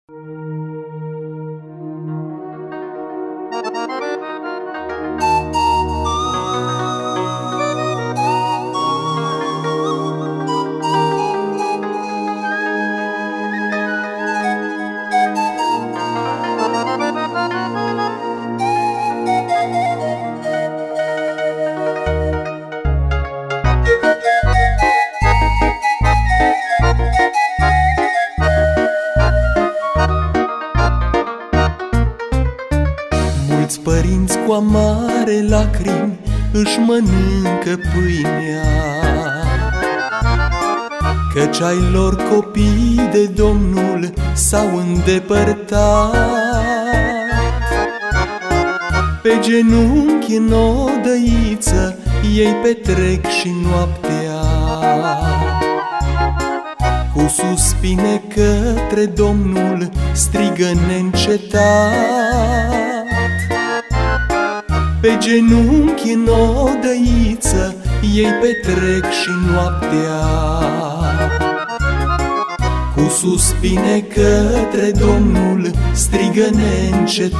Mulți părinți cu amare lacrimi își mănâncă pâinea, căci ai lor copii de Domnul s-au îndepărtat. Pe genunchi în odăiță ei petrec și noaptea, cu suspine către Domnul strigă neîncetat. Pe genunchi în odăiță ei petrec și noaptea, cu suspine către Domnul strigă neîncetat.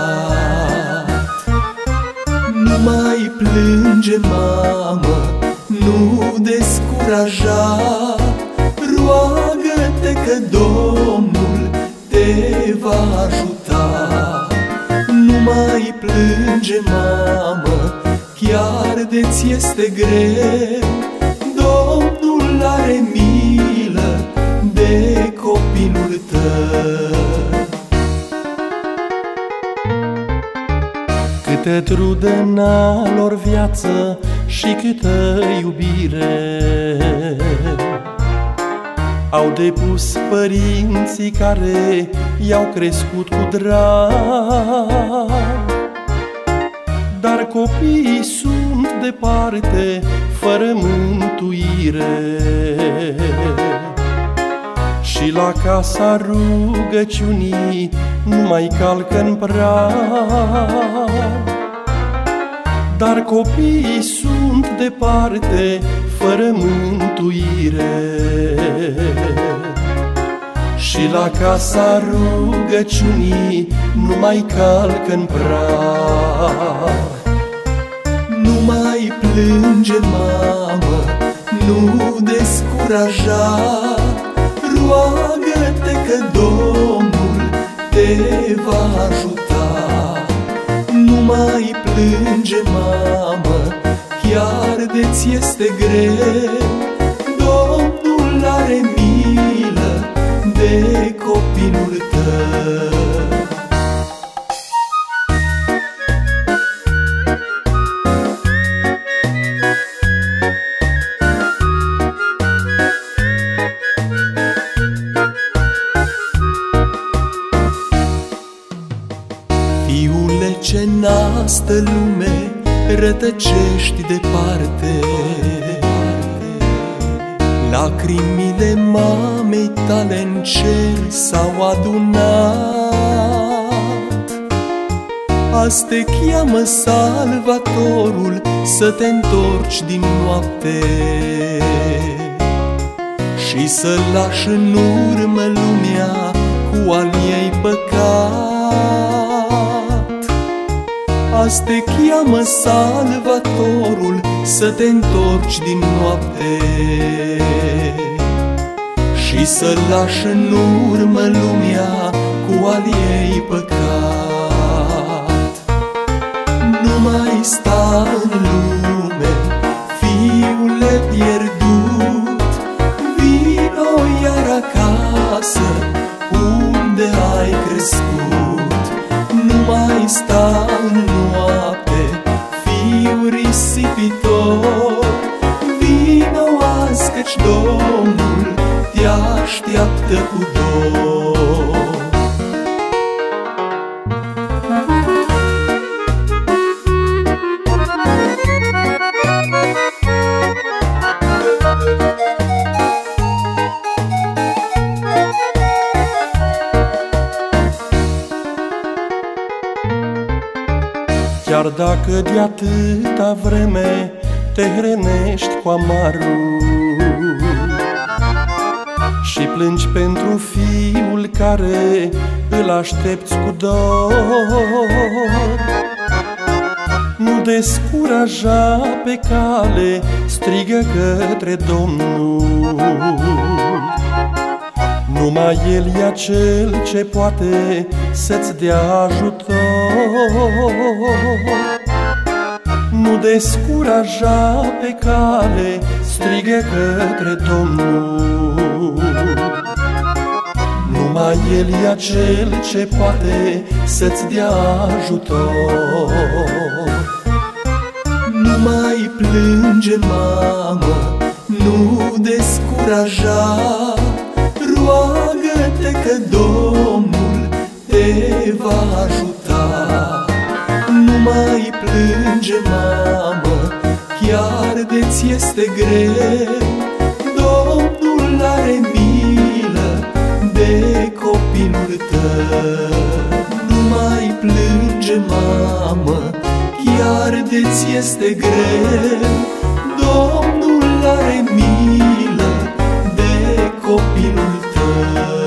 Nu mai plânge, mamă, nu descuraja, roagă-te că Domnul te va ajuta. Nu mai plânge, mamă, chiar de-ți este greu, Domnul are milă de copilul tău. Câtă trudă n-a lor viață și câtă iubire au depus părinții care i-au crescut cu drag, dar copiii sunt departe, fără mântuire, și la casa rugăciunii nu mai calcă în prag. Dar copiii sunt departe, fără mântuire, și la casa rugăciunii nu mai calcă în prag. Nu mai plânge, mamă, nu descuraja, roagă-te că Domnul te va ajuta. Nu mai plânge, mamă, chiar de-ți este greu, Domnul are milă de copilul tău. Fiule, ce n-astă lume rătăcești departe, lacrimile mamei tale în cer s-au adunat. Azi te cheamă Salvatorul să te întorci din noapte și să lași în urmă lumea cu al ei păcat. Azi te cheamă Salvatorul să te întorci din noapte și să lași în urmă lumea cu al ei păcat. Nu mai sta în lume, fiule pierdut, vino iar acasă unde ai crescut. Nu mai sta în noapte, fiu risipitor, vino azi căci Domnul te așteaptă cu dor. Chiar dacă de atâta vreme te hrănești cu amarul și plângi pentru fiul care îl aștepți cu dor. Nu descuraja pe cale, strigă către Domnul. Numai El e Cel ce poate să-ți dea ajutor. Nu descuraja pe cale, strigă către Domnul. Numai El e Cel ce poate să-ți dea ajutor. Nu mai plânge, mamă, nu descuraja, roagă-te că Domnul te va ajuta. Nu mai plânge, mamă, chiar de-ți este greu, Domnul are milă de copilul tău. Nu mai plânge, mamă, chiar de-ți este greu, Domnul are milă de copilul tău.